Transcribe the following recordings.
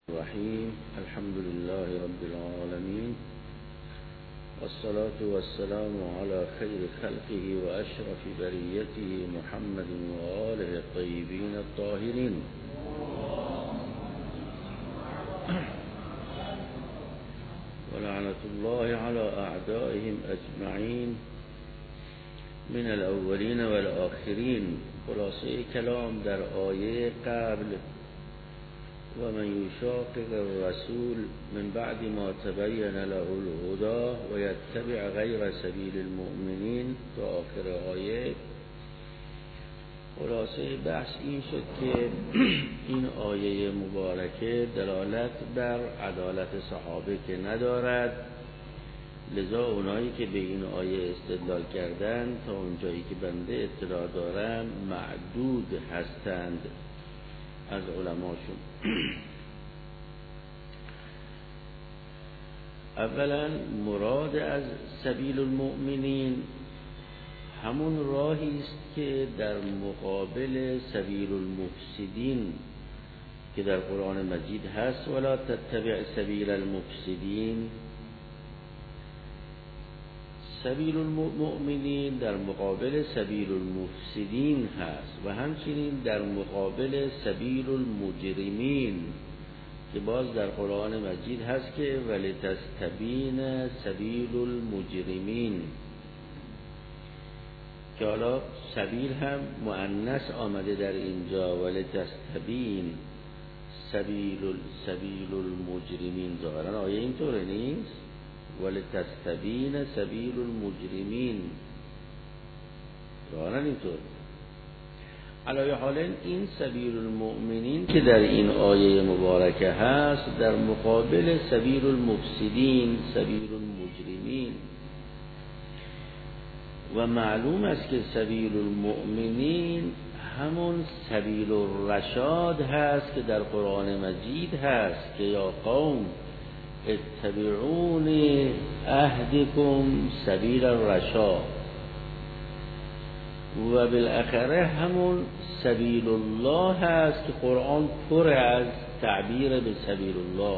الرحیم الحمد لله رب العالمین والصلاة والسلام على خیر خلقه و اشرف بریته محمد و آله الطیبین الطاهرین ولعنة الله على اعدائهم اجمعین من الاولین والآخرین. خلاصه کلام در آیه قبل و من یشاقق الرسول من بعد ما تبین له الهدى و یتبع غیر سبیل المؤمنین تا آخر آیه. خلاصه بحث این شد که این آیه مبارکه دلالت بر عدالت صحابه که ندارد، لذا اونایی که به این آیه استدلال کردن تا اونجایی که بنده اطلاع دارم معدود هستند از علماشون. اولا مراد از سبیل المؤمنین همون راهی است که در مقابل سبیل المفسدین که در قرآن مجید هست ولا تتبع سبیل المفسدین. سبیل المؤمنین در مقابل سبیل المفسدین هست و همچنین در مقابل سبیل المجرمین که باز در قرآن مجید هست که ولتستبین سبیل المجرمین، که حالا سبیل هم مؤنث آمده در اینجا، ولتستبین سبیل المجرمین. ظاهرا آیه اینطوره نیست، ولتستبین سبیل المجرمین، ظاهرا اینطور. علی حال این سبیل المؤمنین که در این آیه مبارکه هست در مقابل سبیل المفسدین سبیل المجرمین، و معلوم است که سبیل المؤمنین همون سبیل الرشاد هست که در قرآن مجید هست که یا قوم اتبعون اهدکم سبیل الرشاد، و بالاخره همون سبیل الله هست که قرآن پر از تعبیر به سبیل الله.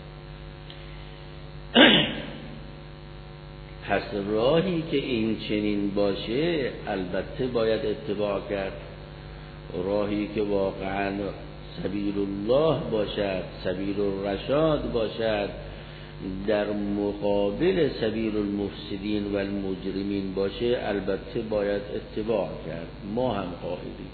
پس راهی که این چنین باشه البته باید اتباع کرد، راهی که واقعا سبیل الله باشد، سبیل الرشاد باشد، در مقابل سبیل المفسدین و المجرمین باشه البته باید اتباع کرد. ما هم قائلیم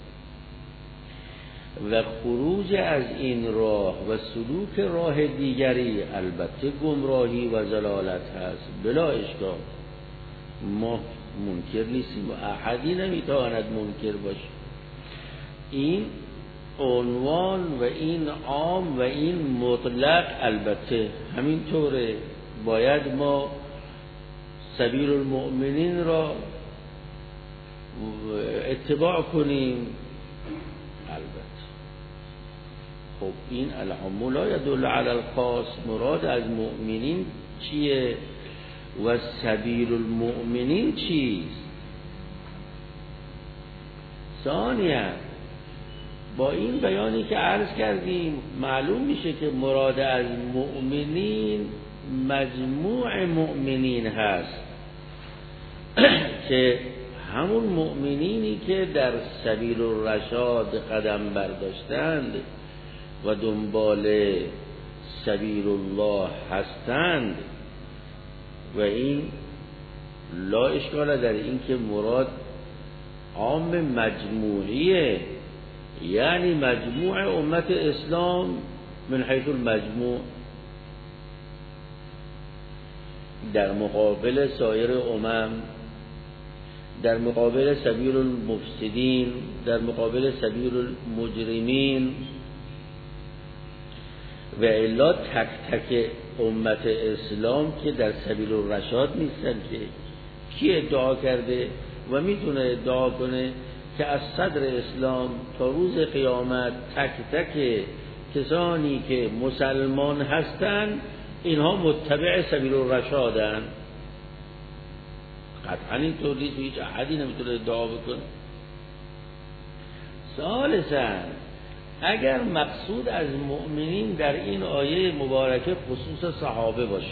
و خروج از این راه و سلوک راه دیگری البته گمراهی و ضلالت هست، بلا اشکال. ما منکر نیستیم و احدی نمیتواند منکر باشه. این عنوان و این عام و این مطلق البته همینطوره، باید ما سبیل المؤمنین را اتباع کنیم البته. خب این العام لا يدل على الخاص، مراد از مؤمنین چیه و سبیل المؤمنین چیست؟ ثانیاً با این بیانی که عرض کردیم معلوم میشه که مراد از مؤمنین مجموع مؤمنین هست که همون مؤمنینی که در سبیل الرشاد قدم برداشتند و دنبال سبیل الله هستند، و این لا اشکال در این که مراد عام مجموعیه، یعنی مجموع امت اسلام من حیث المجموع در مقابل سایر امم، در مقابل سبیل المفسدین، در مقابل سبیل المجرمین. و الا تک تک امت اسلام که در سبیل الرشاد نیستن که کی ادعا کرده و میتونه ادعا کنه که از صدر اسلام تا روز قیامت تک تک کسانی که مسلمان هستند اینها متبع سبیل الرشادن؟ قطعا اینطور نیست، هیچ احدی نمیتونه ادعا بکنه. ثالثاً اگر مقصود از مؤمنین در این آیه مبارکه خصوص صحابه باشه،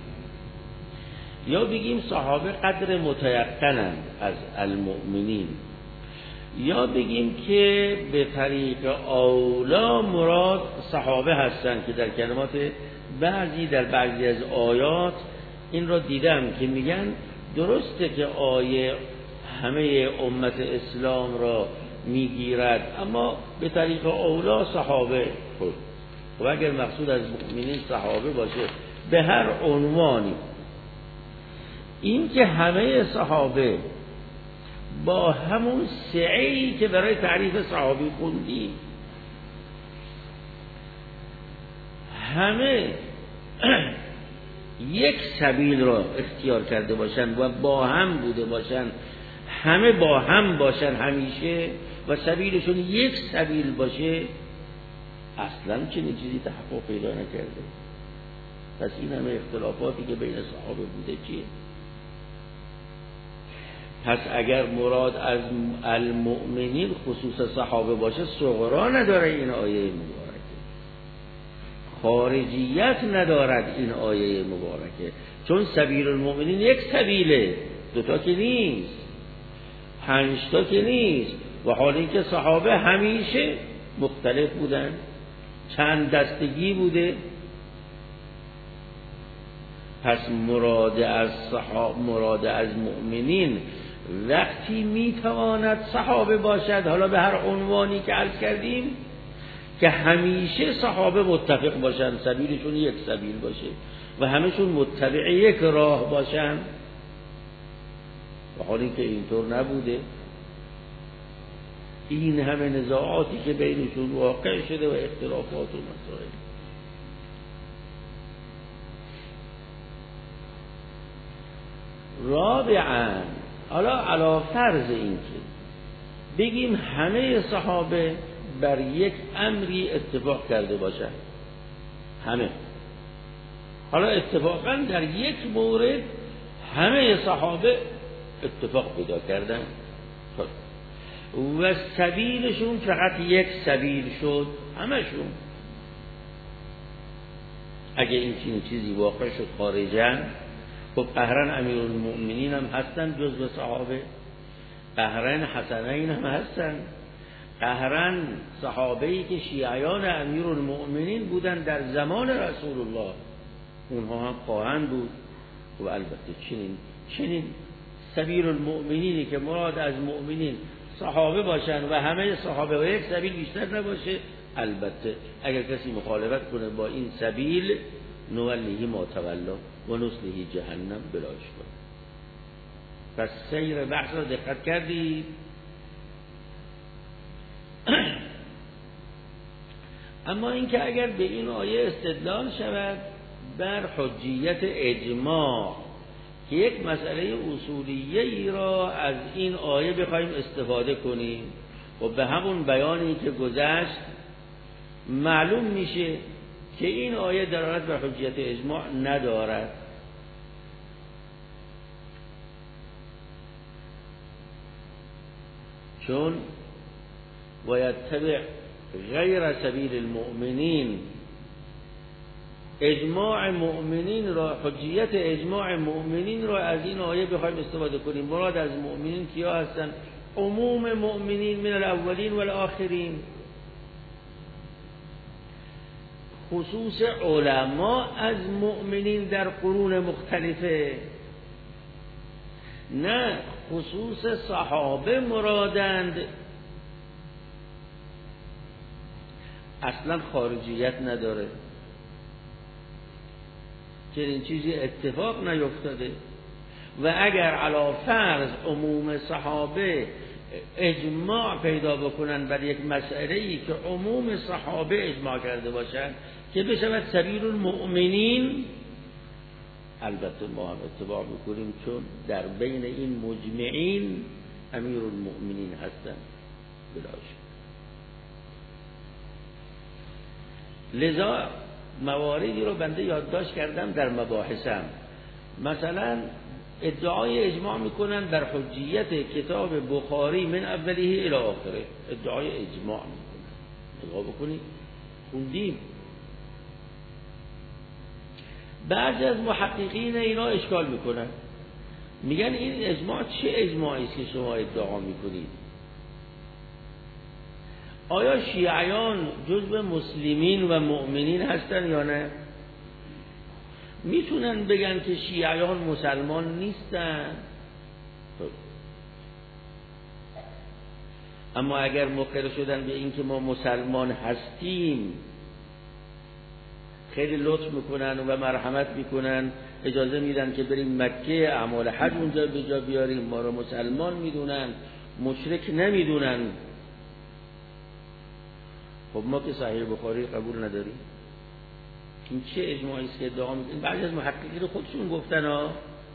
یا بگیم صحابه قدر متیقنند از المؤمنین، یا بگیم که به طریق اولا مراد صحابه هستند که در کلمات در بعضی از آیات این را دیدم که میگن درسته که آیه همه امت اسلام را میگیرد، اما به طریق اولا صحابه. خب اگر مقصود از مؤمنین صحابه باشه به هر عنوانی، این که همه صحابه با همون سعی که برای تعریف صحابی خوندیم همه یک سبیل را اختیار کرده باشن و با هم بوده باشن، همه با هم باشن همیشه و سبیلشون یک سبیل باشه، اصلا چنین چیزی تحقق پیدا نکرده. پس این همه اختلافاتی که بین صحابه بوده چیه؟ پس اگر مراد از المؤمنین خصوص صحابه باشه، صغرا نداره این آیه مبارکه، خارجیت ندارد این آیه مبارکه، چون سبیل المؤمنین یک سبیله، دوتا که نیست، 5 تا که نیست، و حال اینکه صحابه همیشه مختلف بودن، چند دستگی بوده. پس مراد از مؤمنین وقتی میتواند صحابه باشد، حالا به هر عنوانی که عرض کردیم، که همیشه صحابه متفق باشند، سبیلشون یک سبیل باشه و همشون متبع یک راه باشند، و حالی که اینطور نبوده، این همه نزاعاتی که بینشون واقع شده و اختلافات و مسائل. رابعاً، حالا علی فرض این که بگیم همه صحابه بر یک امری اتفاق کرده باشند، همه، حالا اتفاقاً در یک مورد همه صحابه اتفاق پیدا کردن و سبیلشون فقط یک سبیل شد، همشون. اگه این چیزی واقع شد خارجاً، خب قهرن امیرالمؤمنین هم هستن جزو صحابه، قهرن حسنین هم هستن، قهرن صحابه‌ای که شیعیان امیرالمؤمنین بودن در زمان رسول الله، اونها هم خواهند بود. و البته چنین سبیل المؤمنینی که مراد از مؤمنین صحابه باشن و همه صحابه و یک سبیل بیشتر نباشه، البته اگر کسی مخالفت کنه با این سبیل، نولیه ما تولا و نصلیه جهنم بلا اشکال. پس سیر بحث را دقت کردید. اما اینکه اگر به این آیه استدلال شود بر حجیت اجماع که یک مسئله اصولیه‌ای را از این آیه بخوایم استفاده کنیم و به همون بیانی که گذشت معلوم میشه که این آیه دلالت بر حجیت اجماع ندارد. چون ویتبع غیر سبیل المؤمنین، اجماع مؤمنین را، حجیت اجماع مؤمنین را از این آیه بخوایم استفاده کنیم، مراد از مؤمنین کیا هستن؟ عموم مؤمنین من الاولین والآخرین، خصوص علما از مؤمنین در قرون مختلفه، نه خصوص صحابه مرادند. اصلا خارجیت نداره، چنین چیزی اتفاق نیفتاده. و اگر علی فرض عموم صحابه اجماع پیدا بکنن بر یک مسئله‌ای که عموم صحابه اجماع کرده باشند که بشود سبیل المؤمنین، البته ما هم اتباع میکنیم، چون در بین این مجمعین امیر المؤمنین هستن بلاش. لذا مواردی رو بنده یادداشت کردم در مباحثم. مثلا ادعای اجماع میکنن در حجیت کتاب بخاری من اوله الی آخره، ادعای اجماع میکنن، اتقا بکنید. خوندیم. بعضی از محققین اینا اشکال میکنن، میگن این اجماع چه اجماعی است که شما ادعا میکنید؟ آیا شیعیان جزو مسلمین و مؤمنین هستن یا نه؟ میتونن بگن که شیعیان مسلمان نیستن، اما اگر مقر شدن به این که ما مسلمان هستیم خیلی لطف میکنن و مرحمت میکنن، اجازه میدن که بریم مکه اعمال حج اونجا به جا بیاریم، ما رو مسلمان میدونن، مشرک نمیدونن. خب ما که صحیح بخاری قبول نداریم. این چه اجماعی است که ادعا میکنن؟ بعضی از محققین خودشون گفتن ها.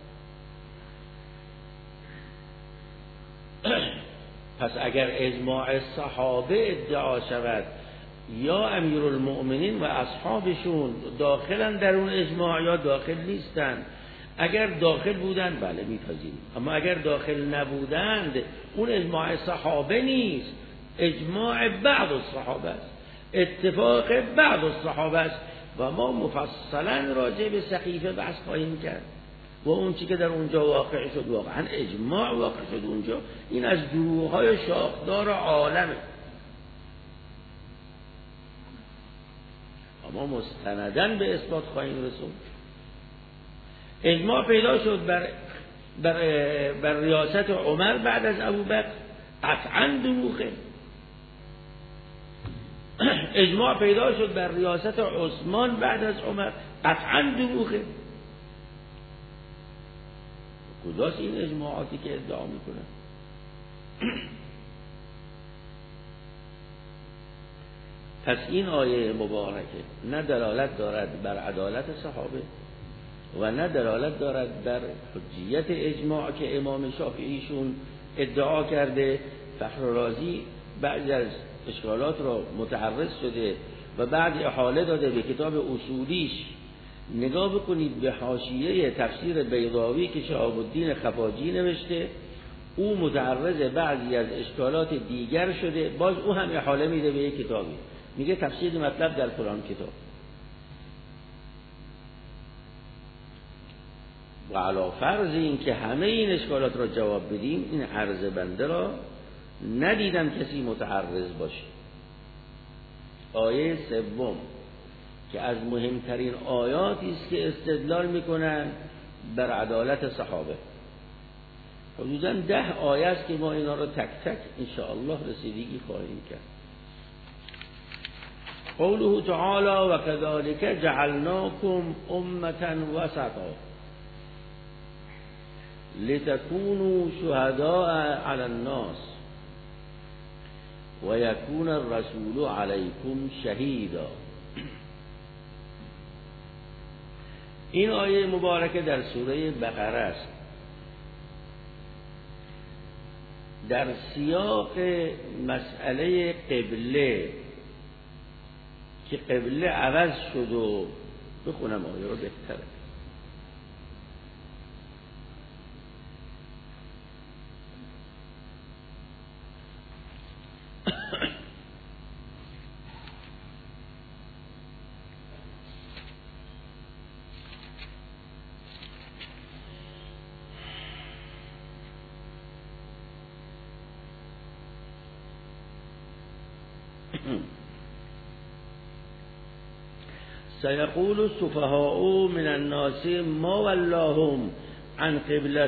پس اگر اجماع صحابه ادعا شود یا امیرالمؤمنین و اصحابشون داخلن در اون اجماع یا داخل نیستن. اگر داخل بودن بله میپذیریم، اما اگر داخل نبودند اون اجماع صحابه نیست، اجماع بعض الصحابه است، اتفاق بعض الصحابه است و ما مفصلا راجع به سقیفه بحث خواهیم کرد و اون چی که در اونجا واقع شد واقعا اجماع واقع شد اونجا. این از گروه‌های شاخدار عالمه، اما مستنداً به اثبات خواهیم رسول. اجماع پیدا شد بر ریاست عمر بعد از ابوبکر، قطعاً دروغه. اجماع پیدا شد بر ریاست عثمان بعد از عمر، قطعاً دروغه. کجاست این اجماعاتی که ادعا میکنن؟ پس این آیه مبارکه نه دلالت دارد بر عدالت صحابه و نه دلالت دارد بر حجیت اجماع که امام شافعیشون ادعا کرده. فخر رازی بعضی از اشکالات را متعرض شده و بعد احاله داده به کتاب اصولیش. نگاه بکنید به حاشیه تفسیر بیضاوی که شهاب الدین خفاجی نوشته، او متعرض بعضی از اشکالات دیگر شده، باز او هم احاله میده به یک کتابی، میگه تفسیر مطلب در فلان کتاب. و علی فرض این که همه این اشکالات را جواب بدیم، این عرض بنده را ندیدم کسی متعرض باشه. آیه سوم که از مهمترین آیاتی است که استدلال میکنن بر عدالت صحابه، حدوداً 10 آیه است که ما اینا را تک تک انشاءالله رسیدگی خواهیم کرد. قوله تعالی و كذلك جعلناكم امة وسطا لتكونوا شهداء على الناس و یکون الرسول علیکم شهیدا. این آیه مبارکه در سوره بقره است. در سیاق مسئله قبله که قبله عوض شد و بخونم آیه رو بهتره. سيقول السفهاء من الناس ما ولاهم عن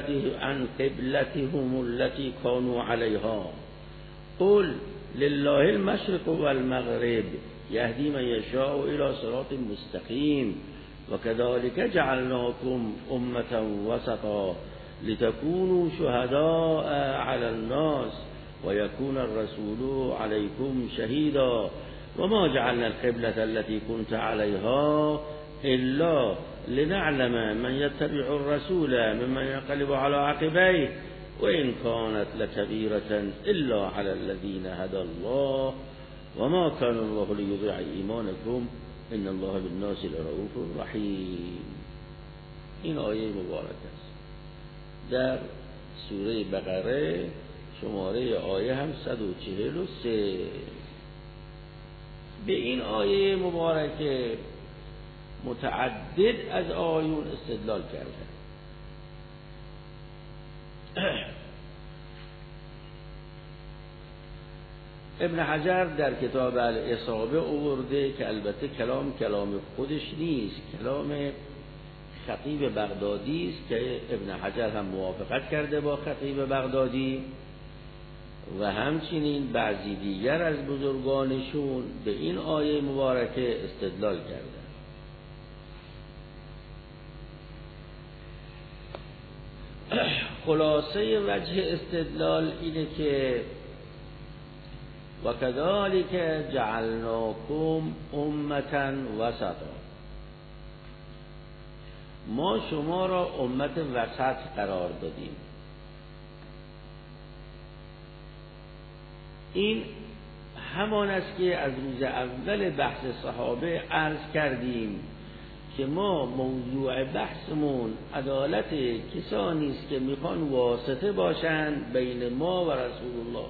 قبلتهم التي كانوا عليها قل لله المشرق والمغرب يهدي من يشاء إلى صراط مستقيم وكذلك جعلناكم أمة وسطا لتكونوا شهداء على الناس ويكون الرسول عليكم شهيدا وما جعلنا القبلة التي كنت عليها إلا لنعلم من يتبع الرسول ممن ينقلب على عقبيه وإن كانت لكبيرة إلا على الذين هدى الله وما كان الله ليضيع إيمانكم إن الله بالناس لرؤوف رحيم. این آیه مبارک است در سوره بقره، شماره آیه هم 143. به این آیه مبارکه متعدد از آیون استدلال کردن. ابن حجر در کتاب الاصابه آورده که البته کلام خودش نیست، کلام خطیب بغدادی است که ابن حجر هم موافقت کرده با خطیب بغدادی و همچنین بعضی دیگر از بزرگانشون به این آیه مبارکه استدلال کردند. خلاصه وجه استدلال اینه که و کذالک جعلناکم امة وسطا، ما شما را امت وسط قرار دادیم. این همان است که از روز اول بحث صحابه عرض کردیم که ما موضوع بحثمون عدالت کسانی است که میخوان واسطه باشند بین ما و رسول الله،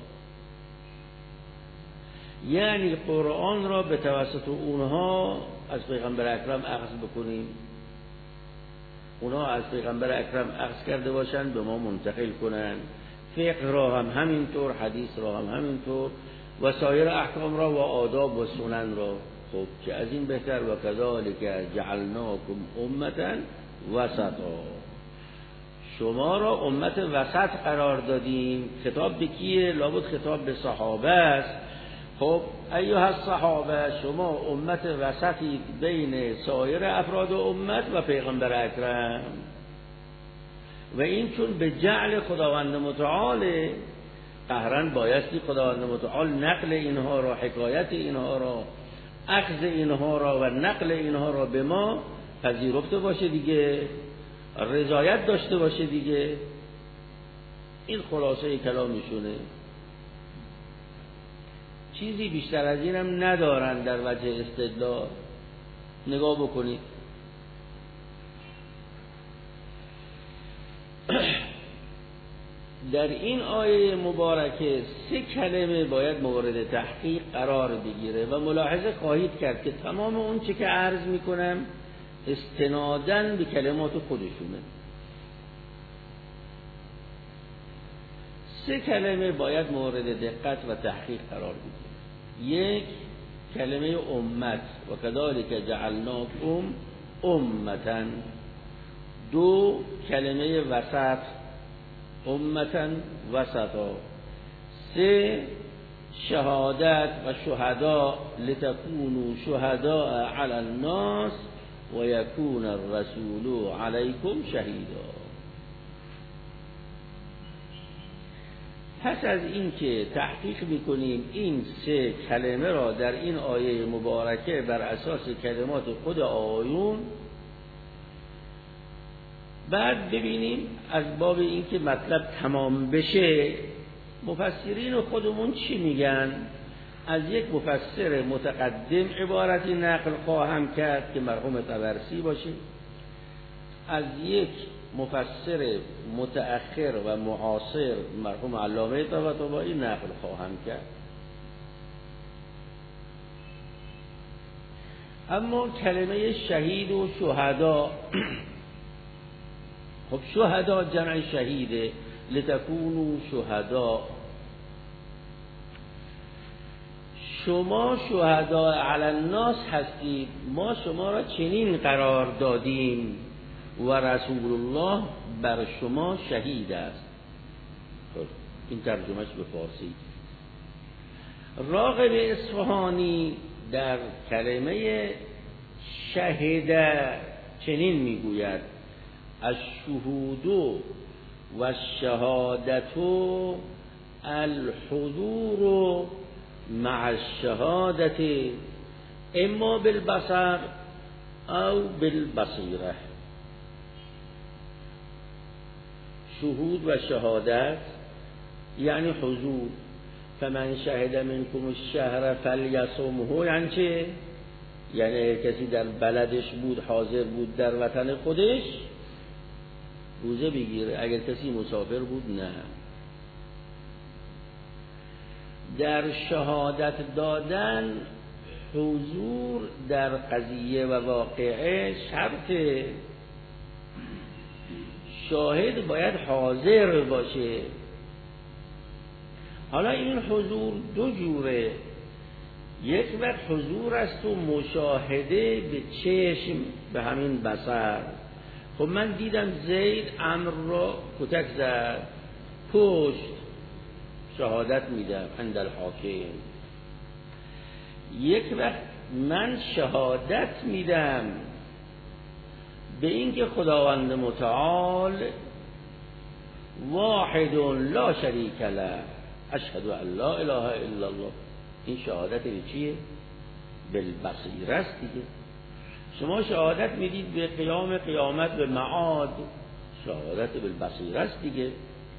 یعنی قرآن را به توسط اونها از پیغمبر اکرم اخذ بکنیم، اونها از پیغمبر اکرم اخذ کرده باشند به ما منتقل کنند، فقه را هم همینطور، حدیث را هم همینطور و سایر احکام را و آداب و سنن را. خب که از این بهتر. و کذالک جعلناکم امة وسطا، شما را امت وسط قرار دادیم. خطاب به کیه؟ لابد خطاب به صحابه است. خب ایها الصحابه، شما امت وسطی بین سایر افراد امت و پیغمبر اکرم، و این چون به جعل خداوند متعال قهرا بایستی خداوند متعال نقل اینها را، حکایت اینها را، اخذ اینها را و نقل اینها را به ما پذیرفته باشه دیگه، رضایت داشته باشه دیگه. این خلاصه کلامشونه، چیزی بیشتر از اینم ندارن در وجه استدلال. نگاه بکنید در این آیه مبارکه 3 کلمه باید مورد تحقیق قرار بگیره و ملاحظه خواهید کرد که تمام اون چه که عرض میکنم استناداً به کلمات خودشونه. 3 کلمه باید مورد دقت و تحقیق قرار بگیره. 1 کلمه امت، و کذالک جعلناکم امة. 2 کلمه وسط، امة وسطا. 3 شهادت و شهدا، لتكونوا شهداء علی الناس و یکون الرسول علیکم شهیدا. پس از این که تحقیق میکنیم این 3 کلمه را در این آیه مبارکه بر اساس کلمات خود آیون، بعد ببینیم از باب این که مطلب تمام بشه مفسرین خودمون چی میگن. از یک مفسر متقدم عبارتی نقل خواهم کرد که مرحوم طبرسی باشه، از یک مفسر متأخر و معاصر مرحوم علامه طباطبایی نقل خواهم کرد. اما کلمه شهید و شهدا، خب شهدا جمع شهیده، لتکونوا شهدا، شما شهدا علی الناس هستید، ما شما را چنین قرار دادیم و رسول الله بر شما شهید است. این ترجمهش به فارسی. راغب اصفهانی در کلمه شهده چنین میگوید: الشهود و الشهادت الحضور مع الشهادت اما بالبصر او بالبصیره. شهود و شهادت یعنی حضور. فمن شهد منکم الشهر فلیصمه، یعنی چه؟ یعنی کسی در بلدش بود، حاضر بود در وطن خودش، روزه بگیره. اگر کسی مسافر بود نه. در شهادت دادن حضور در قضیه و واقعه شرطه. شاهد باید حاضر باشه. حالا این حضور دو جوره. یک وقت حضور است و مشاهده به چشم، به همین بصر. خب من دیدم زید عمرو را کتک زد، پشت، شهادت میدم عند الحاکم. یک وقت من شهادت میدم به اینکه خداوند متعال واحد لا شریک له اشهد ان لا اله الا الله. این شهادت به چیه؟ بالبصیره است دیگه. شما شهادت میدید به قیام قیامت، به معاد، شهادت بالبصیره است دیگه.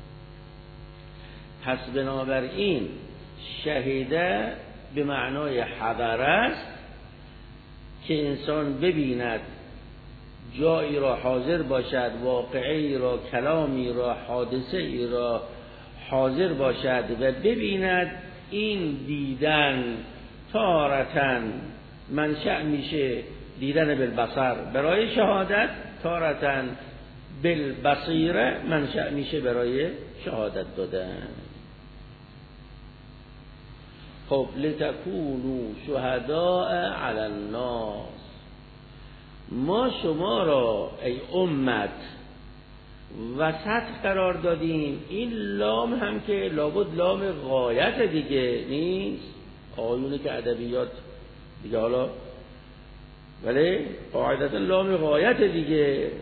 پس بنابراین شهیده به معنای حضر است که انسان ببیند جایی را، حاضر باشد، واقعی را، کلامی را، حادثه ای را حاضر باشد و ببیند. این دیدن تارتن منشأ میشه دیدن بالبصر برای شهادت، تارتن بالبصیره منشأ میشه برای شهادت دادن. خب لتکونوا شهداء علی الناس، ما شما را ای امت وسط قرار دادیم. این لام هم که لابد لام غایت دیگه نیست. آیونه که ادبیات دیگه حالا ولی قاعدتا لام غایت دیگه.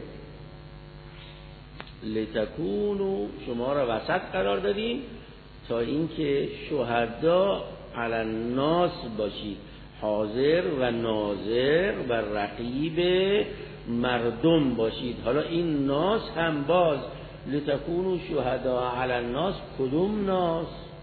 لتکونوا، شما را وسط قرار دادیم تا اینکه شهدا علی الناس باشید، حاضر و ناظر و رقیب مردم باشید. حالا این ناس هم باز لتکونوا شهدا علی الناس، کدوم ناس؟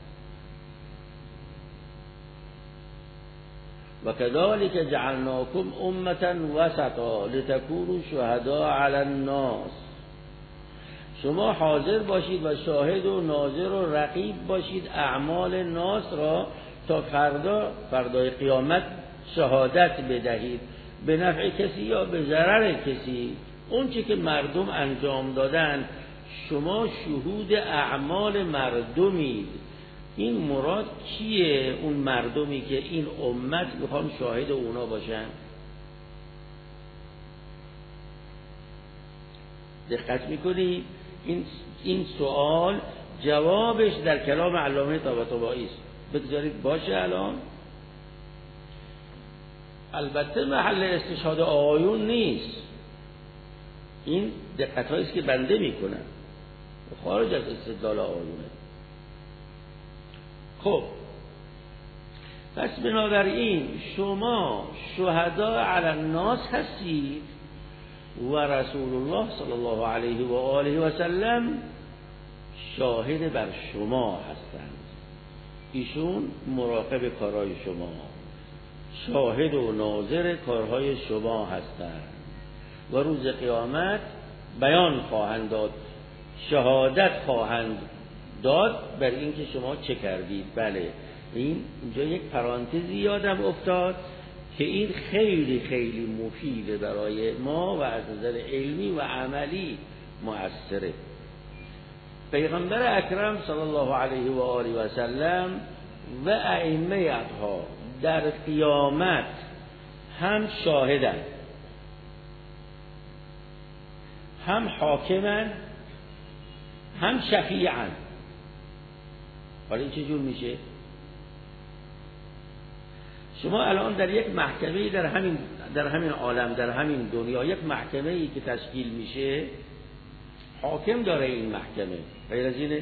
و کذالک جعلناکم امة وسطا لتکونوا شهدا علی الناس. شما حاضر باشید و شاهد و ناظر و رقیب باشید اعمال ناس را تا فردای قیامت شهادت بدهید به نفع کسی یا به ضرر کسی. اون چی که مردم انجام دادن شما شهود اعمال مردمید. این مراد کیه؟ اون مردمی که این امت میخوان شاهد اونا باشن. دقت میکنی؟ این سوال جوابش در کلام علامه طباطبایی است. بگذارید باشه. الان البته محل استشهاد آیون نیست، این دقت هایی است که بنده میکنم خارج از استدلال آیونه. خب پس بنابراین شما شهدا علی الناس هستید و رسول الله صلی الله علیه و آله و سلم شاهد بر شما هستند. ایشون مراقب کارهای شما، شاهد و ناظر کارهای شما هستند و روز قیامت بیان خواهند داد، شهادت خواهند داد بر اینکه شما چه کردید. بله، اینجا یک پرانتزی یادم افتاد که این خیلی خیلی مفیده برای ما و از نظر علمی و عملی مؤثره. پیغمبر اکرم صلی الله علیه و آله و سلم و ائمه اطهار در قیامت هم شاهدن، هم حاکمن، هم شفیعن. حالا این چجور میشه؟ شما الان در یک محکمه، در همین عالم، در همین دنیا، یک محکمه ای که تشکیل میشه حاکم داره. این محکمه غیر از اینه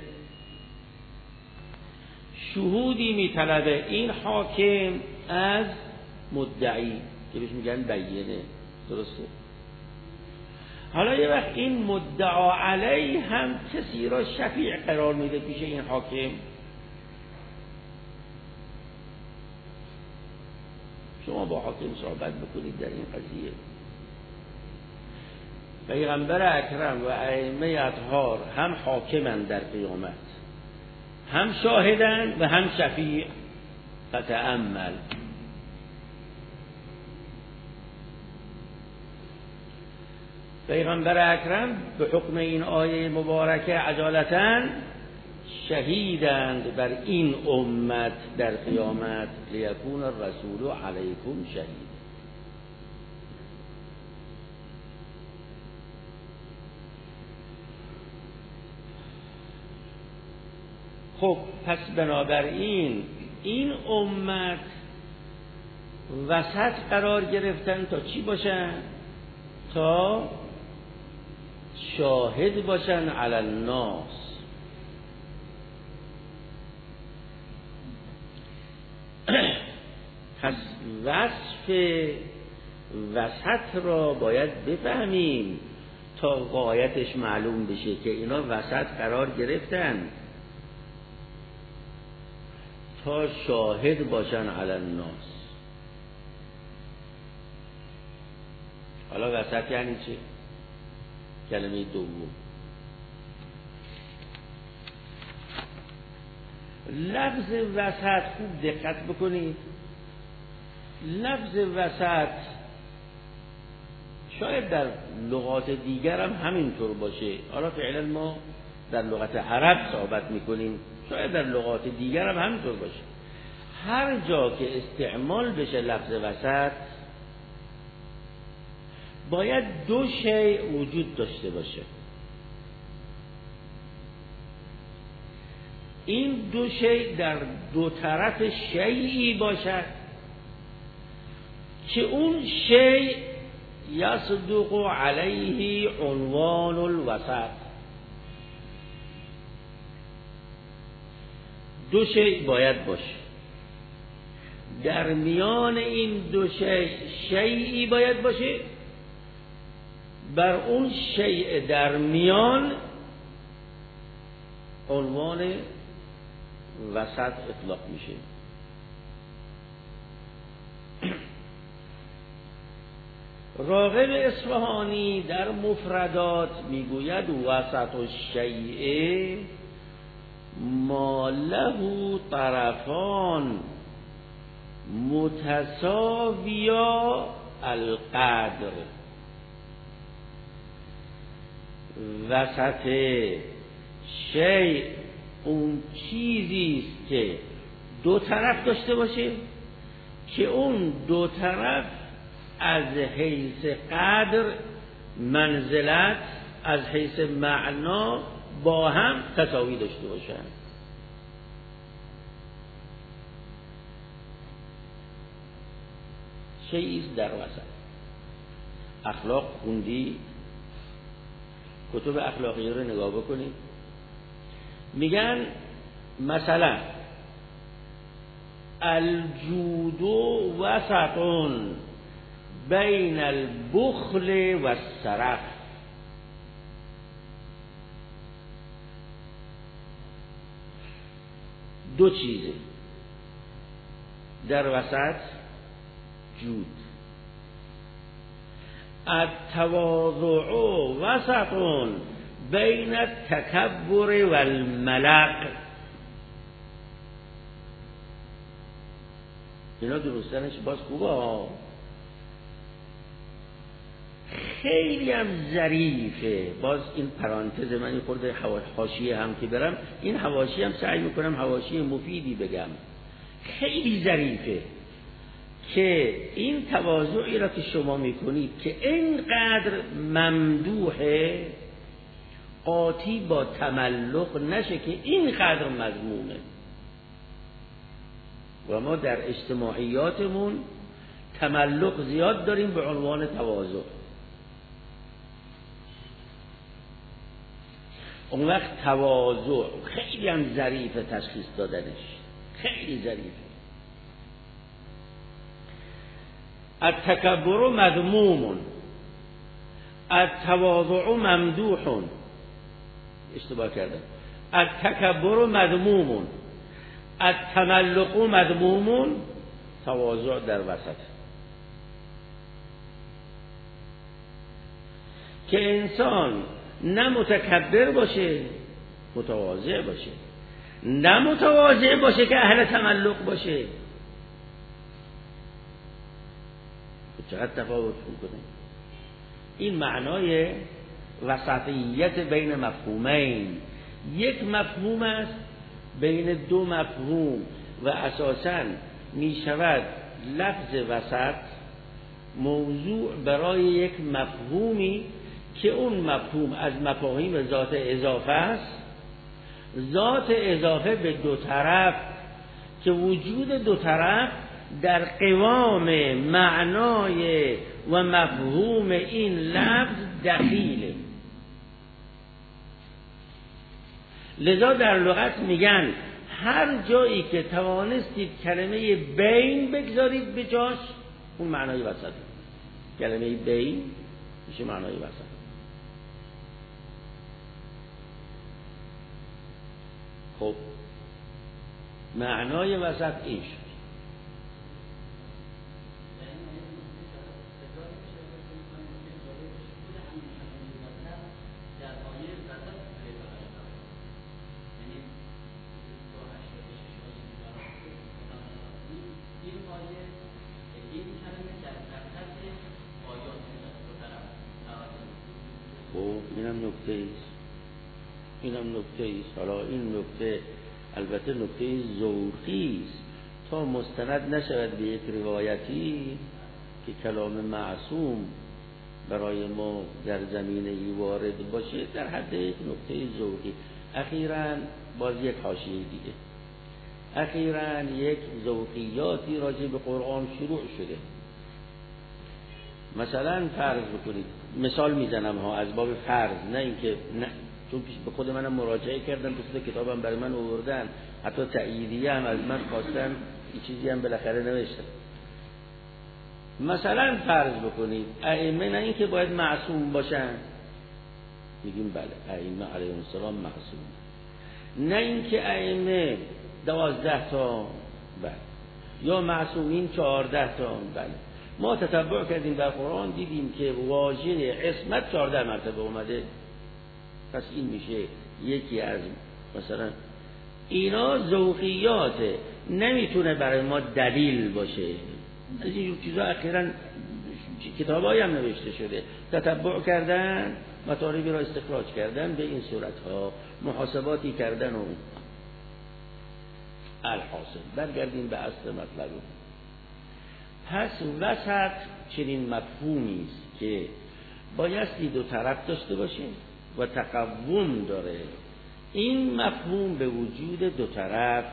شهودی میطلبه این حاکم از مدعی که بهش میگن بینه. درسته؟ حالا یه وقت این مدعا علیه هم کسی را شفیع قرار میده پیش این حاکم. شما با حاکم صحبت بکنید در این قضیه. پیغمبر اکرم و ائمه اطهار هم حاکمن در قیامت، هم شاهدن و هم شفیع. فتأمل، پیغمبر اکرم به حکم این آیه مبارکه عجالتاً شهیدند بر این امت در قیامت، لیکون الرسول علیکم شهید. خب پس بنابراین این امت وسط قرار گرفتن تا چی باشن؟ تا شاهد باشن علی الناس. پس وصف وسط را باید بفهمیم تا غایتش معلوم بشه که اینا وسط قرار گرفتن تا شاهد باشن علی الناس. حالا وسط یعنی چه؟ کلمه دوم لفظ وسط، خوب دقت بکنید. لفظ وسط شاید در لغات دیگر هم همینطور باشه. حالا فعلا ما در لغت عرب صحبت میکنیم، شاید در لغات دیگر هم همینطور باشه. هر جا که استعمال بشه لفظ وسط باید دو شیء وجود داشته باشه. این دو شیء در دو طرف شیئی باشد که اون شیء یصدق علیه عنوان الوسط. دو شیء باید باشه، در میان این دو شیء شیئی باید باشه، بر اون شیء در میان عنوان وسط اطلاق میشه. راغب اصفهانی در مفردات میگوید وسط الشیء ما له طرفان متساویا القدر. وسط شیء اون چیزی است که دو طرف داشته باشه که اون دو طرف از حیث قدر، منزلت، از حیث معنا با هم تساوی داشته باشن. شیء در وسط. اخلاق خوندی؟ کتب اخلاقی رو نگاه بکنید. میگن مثلا الجود وسط بین البخل و السرف. دو چیزه در وسط جود. التواضع وسط بین التکبر و الملق. اینا درستنش باز خوبه ها، خیلی هم ظریفه. باز این پرانتز من این خورده حاشیه هم که برم، این حواشی هم سعی میکنم حواشی مفیدی بگم. خیلی ظریفه که این تواضعی را که شما میکنید که اینقدر ممدوحه، قاطی با تملق نشه که اینقدر مذمومه. و ما در اجتماعیاتمون تملق زیاد داریم به عنوان تواضع. اون وقت تواضع خیلی هم ظریفه تشخیص دادنش، خیلی ظریفه. التکبر مذموم، التواضع ممدوح. اشتباه کردم. التکبر مذموم، التملق مذموم، تواضع در وسط. که انسان نه متکبر باشه متواضع باشه، نه متواضع باشه که اهل تملق باشه. چقدر تفاوت میکنه. این معنای وسطیت بین مفهومین. یک مفهوم است بین دو مفهوم و اساساً می شود لفظ وسط موضوع برای یک مفهومی که اون مفهوم از مفاهیم ذات اضافه است، ذات اضافه به دو طرف، که وجود دو طرف در قوام معنای و مفهوم این لفظ دخیله. لذا در لغت میگن هر جایی که توانستید کلمه بین بگذارید به جاش، اون معنای وسط. کلمه بین میشه معنای وسط. خب معنای وسط این شد. اینم نکته ایست. حالا این نکته البته نکته ذوقی است، تا مستند نشود به یک روایتی که کلام معصوم برای ما در زمینه وارد باشه، در حد یک نکته ذوقی. اخیراً باز یک حاشیه دیگه، اخیراً یک ذوقیاتی راجع به قرآن شروع شده. مثلا فرض بکنید، مثال میزنم ها از باب فرض، نه اینکه نه، چون به خود منم مراجعه کردم، پس کتابم برای من آوردن، حتی تأییدیه هم از من خواستن، این چیزی هم بالاخره نوشتم. مثلا فرض بکنید ائمه نه اینکه باید معصوم باشن، میگیم بله ائمه علیهم السلام معصوم، نه اینکه ائمه 12 تا بله، یا معصومین 14 تا بله. ما تتبع کردیم در قرآن دیدیم که واژه عصمت 14 مرتبه اومده، پس این میشه یکی از مثلا اینا ذوقیاته، نمیتونه برای ما دلیل باشه. از این چیزا اخیراً کتابایی هم نوشته شده، تتبع کردن، مطالبی را استخراج کردن به این صورتها، محاسباتی کردن. و الحاصل برگردیم به اصل مطلب. پس وسط چنین مفهومی است که بایستی دو طرف داشته باشه و تقوم داره. این مفهوم به وجود دو طرف.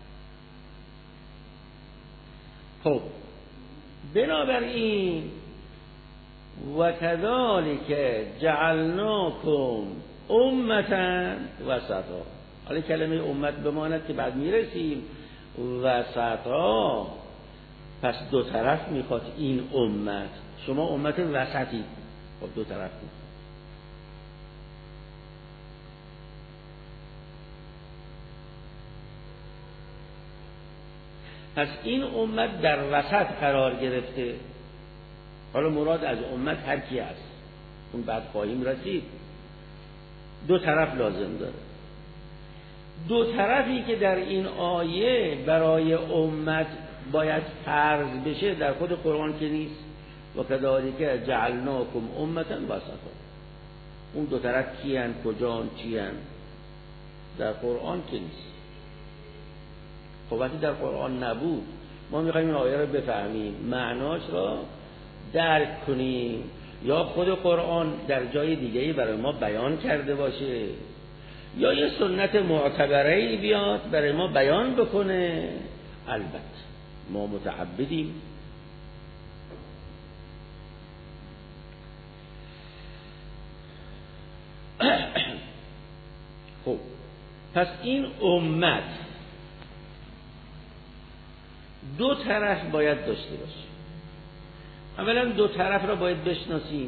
خب بنابراین و کذالک جعلناکم امة وسطا. حالا کلمه امت بماند که بعد میرسیم وسطا، پس دو طرف میخواد این امت. شما امت وسطی، خب دو طرف میخواد. پس این امت در وسط قرار گرفته. حالا مراد از امت هر کی است، اون بعد خواهیم رسید. دو طرف لازم داره. دو طرفی که در این آیه برای امت باید فرض بشه در خود قرآن که نیست. و کذالک جعلناکم امة وسطا. اون دو طرف کیان، کجان، چیان؟ در قرآن که نیست. خب وقتی در قرآن نبود، ما میخوایم این آیه رو بفهمیم، معناش را درک کنیم، یا خود قرآن در جای دیگه‌ای برای ما بیان کرده باشه، یا یه سنت معتبره‌ای بیاد برای ما بیان بکنه. البته ما متعبدیم خب پس این امت دو طرف باید داشته باشه. اولا دو طرف را باید بشناسیم.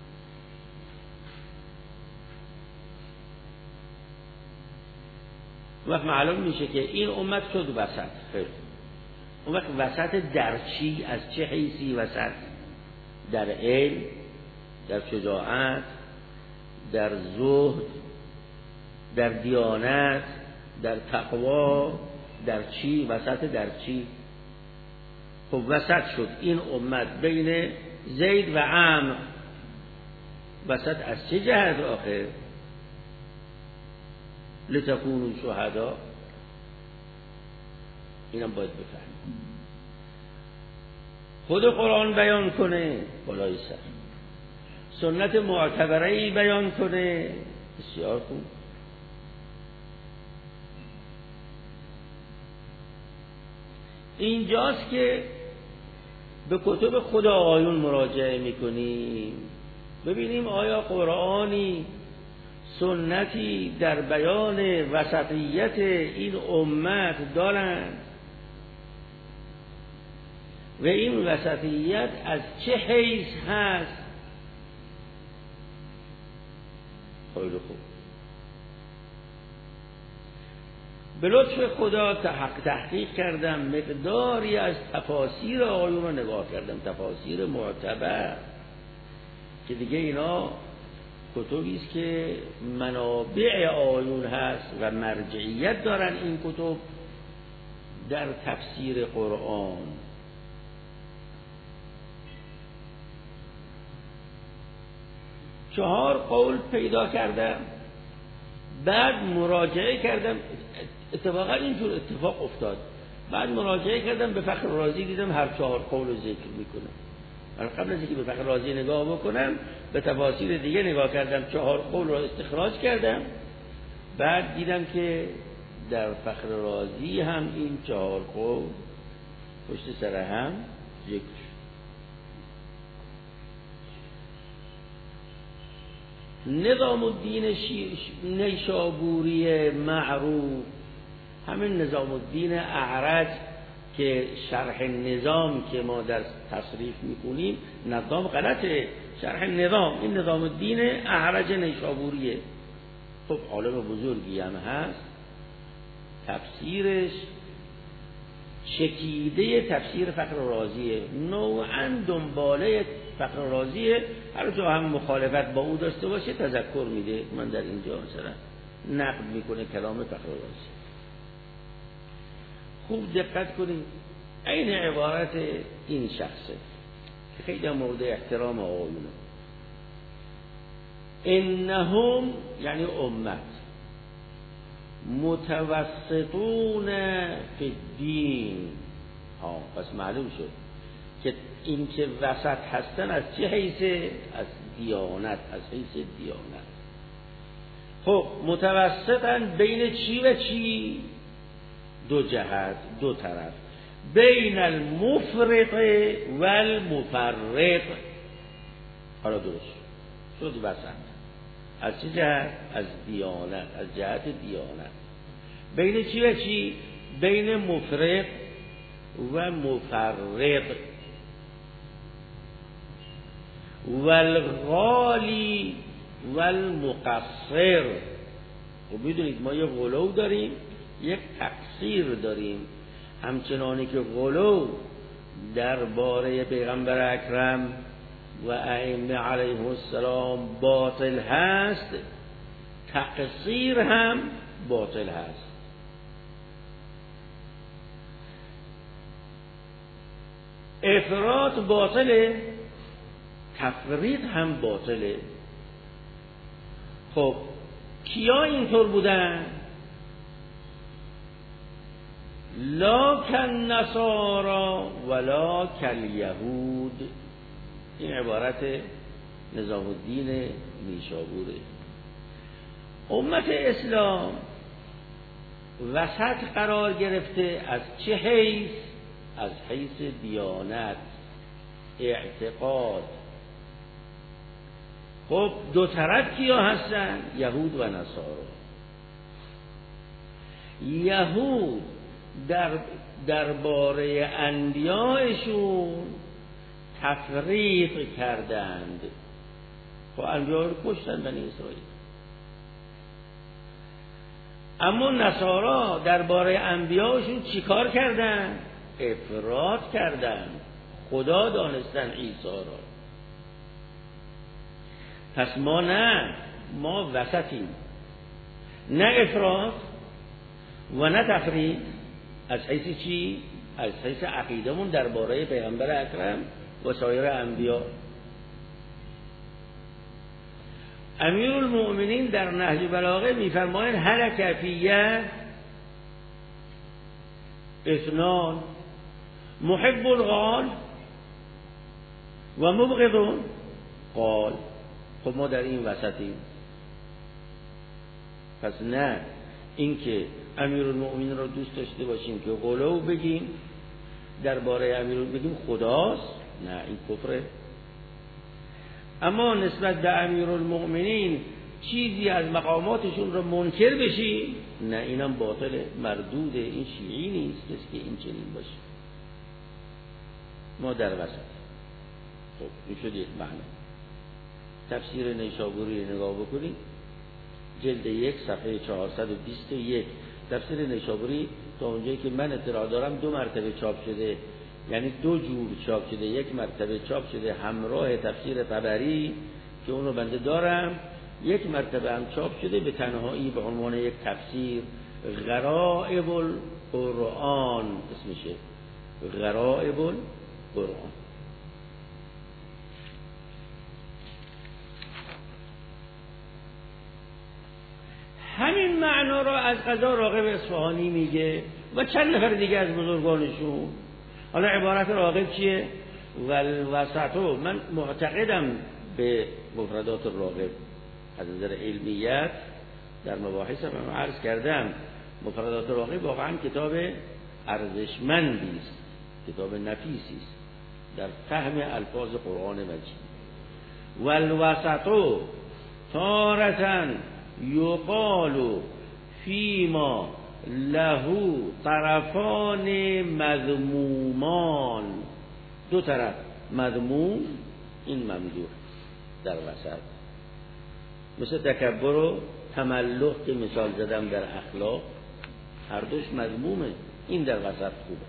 وقت معلوم میشه که این امت شد وسط. اون وقت وسط در چی؟ از چه حیثی وسط؟ در علم، در شجاعت، در زهد، در دیانت، در تقوا، در چی؟ وسط در چی؟ خب وسط شد این امت بین زید و عمرو. وسط از چه جهت آخر؟ لتکونوا شهدا، اینم باید بفهمیم. خود قرآن بیان کنه بالای سر، سنت معتبره‌ای بیان کنه بسیار خوب. اینجاست که به کتب خود آقایون مراجعه میکنیم ببینیم آیا قرآنی سنتی در بیان وسطیت این امت دارند و این وسطیت از چه حیث هست. خیلی خوب، به لطف خدا تحقیق کردم، مقداری از تفاسیر آقایون رو نگاه کردم، تفاسیر معتبر که دیگه اینا کتبی است که منابع آقایون هست و مرجعیت دارن این کتب در تفسیر قرآن. چهار قول پیدا کردم، بعد مراجعه کردم، اتفاقا اینجور اتفاق افتاد، بعد مراجعه کردم به فخر رازی، دیدم هر چهار قول رو ذکر میکنه. من قبل از اینکه به فخر رازی نگاه بکنم به تفاسیر دیگه نگاه کردم، چهار قول رو استخراج کردم، بعد دیدم که در فخر رازی هم این چهار قول پشت سر هم ذکر شد. نظام الدین نیشابوری معروف، همین نظام الدین اعرج که شرح نظام که ما در تصریف میکنیم، نظام غلطه، شرح نظام، این نظام الدین اعرج نیشابوریه. خب عالم بزرگی هم هست، تفسیرش چکیده تفسیر فخر رازیه، نوعا دنباله فخر رازیه، هر جا هم مخالفت با او داشته باشه تذکر میده. من در اینجا مثلا نقد میکنه کلام فخر رازی. خوب دقت کنید، این عبارت این شخصه که خیلی مورد احترام آقایونه، انهم یعنی امت متوسطون فی الدین. پس معلوم شد که این که وسط هستن از چه حیثه؟ از دیانت، از حیث دیانت. خب متوسطن بین چی و چی؟ دو جهت، دو طرف، بین المفرط و المفرط. حالا درست شد وسط. از چه جهت؟ از دیانت، از جهت دیانت. بین چی و چی؟ بین مفرط و مفرط. والغالی والمقصر. خب میدونید ما یه غلو داریم، یک تقصیر داریم. همچنانی که غلو درباره پیغمبر اکرم و ائمه علیهم السلام باطل هست، تقصیر هم باطل هست. افراط باطله، تفرید هم باطله. خب کیا اینطور بودن؟ لا کالنصارا ولا کالیهود. این عبارت نظام الدین نیشابوره. امت اسلام وسط قرار گرفته از چه حیث؟ از حیث دیانت، اعتقاد. خب دو طرف کیا هستن؟ یهود و نصارا. یهود درباره انبیایشون تفریق کردند. خب انبیا رو کشتن بنی اسرائیل. اما نصارا درباره انبیایشون چیکار کردند؟ افراط کردند، خدا دانستن عیسی را. پس ما نه، ما وسطیم، نه افراط و نه تفریط. از حیث چی؟ از حیث عقیدمون درباره پیغمبر اکرم و سایر انبیا. امیرالمؤمنین در نهج بلاغه میفرمایند هلک فیه اثنان محب قال و مبغض قال. خب ما در این وسطیم. پس نه اینکه امیرالمؤمنین رو دوست داشته باشیم که غلو بگیم درباره امیرالمؤمنین بگیم خداست، نه این کفره. اما نسبت به امیرالمؤمنین چیزی از مقاماتشون رو منکر بشی، نه اینم باطله، مردوده، این شیعی نیست کسی که این چنین باشه. ما در وسط. خب این شد یک معنی. تفسیر نیشابوری نگاه بکنید، جلد 1 صفحه 421. تفسیر نیشابوری تا اونجایی که من اطلاع دارم 2 مرتبه چاپ شده، یعنی 2 جور چاپ شده. یک مرتبه چاپ شده همراه تفسیر طبری که اون رو بنده دارم، یک مرتبه هم چاپ شده به تنهایی به عنوان یک تفسیر، غرائب القرآن اسمشه، غرائب القرآن. همین معنا را از قضا راغب اصفهانی میگه و چند نفر دیگه از بزرگانشون. حالا عبارت راغب چیه؟ والوسطو. من معتقدم به مفردات راغب از نظر علمیت، در مباحث هم عرض کردم مفردات راغب واقعا کتاب ارزشمندی است، کتاب نفیسی است در فهم الفاظ قرآن مجید. والوسطو تارة یقال فیما له طرفان مذمومان. 2 طرف مذموم، این ممدوح در وسط، مثل تکبر و تملق که مثال زدم در اخلاق، هر دوش مذمومه، این در وسط خوبه.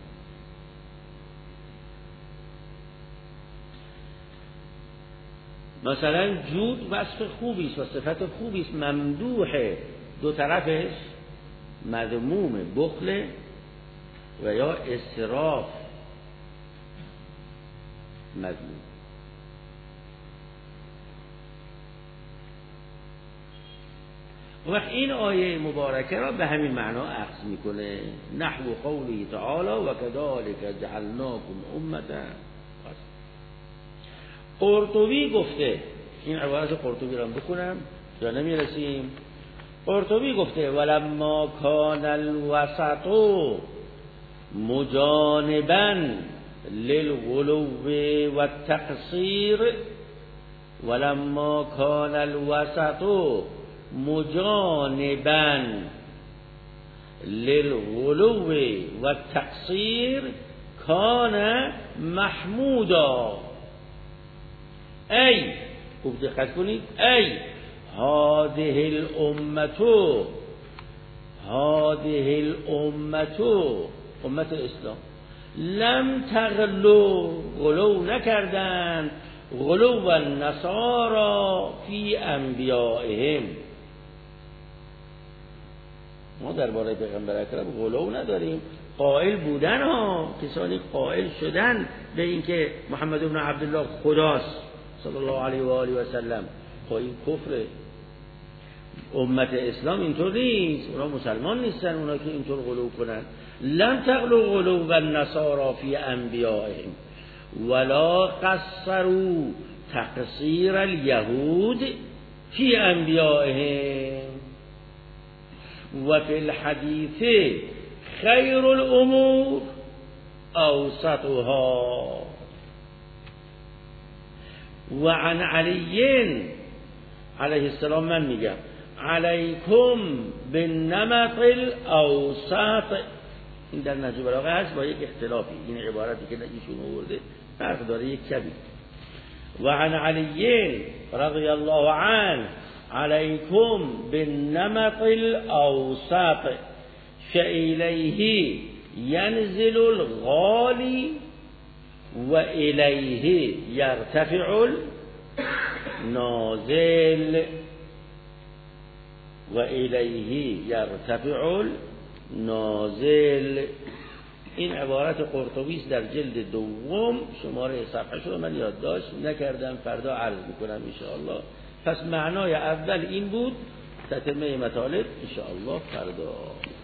مثلا جود وصف خوبی است و صفت خوبی است، ممدوحه، 2 طرفش مذمومه، بخل و یا اسراف مذموم. وقت این آیه مبارکه را به همین معنا اخذ میکنه، نحو قوله تعالی و کذالک جعلناکم امة. قرطبی گفته، این عبارت قرطبی را بکنم یا نمیرسیم. قرطبی گفته ولما کان الوسط مجانبا للغلو والتقصیر، ولما کان الوسط مجانبا للغلو والتقصیر کان محمودا. ای خوب دقت کنید، ای هذه الامت امت اسلام لم تغلو، غلو نکردند، غلو النصارى فی انبیائهم. ما درباره پیغمبر اکرم غلو نداریم، قائل بودن ها، کسانی قائل شدن به اینکه محمد بن عبدالله خداست صلی الله علیه و آله و سلم، خب این کفر. امت اسلام اینطور نیست، اونا مسلمان نیستن اونا که اینطور غلو کنن. لم تغلو غلو و النصارى فی انبیائهم ولا قصروا تقصیر الیهود فی انبیائهم و فی الحدیث خیر الامور اوسطها. و عن علی علیه السلام من میگم علیکم بالنمط الاوسط. این در نهج بلاغه هست با یک اختلافی، این عبارتی که ایشون آورده فرق داره یک کمی. و عن علی رضی الله عنه علیکم بالنمط الاوسط فالیه ینزل الغالی و الیه یرتفع النازل و الیه یرتفع النازل. این عبارت قرطبی است در جلد 2 شماره صفحه شو من یادداشت نکردم، فردا عرض میکنم ان شاء الله پس معنای اول این بود. تتمه مطالب ان شاء الله فردا.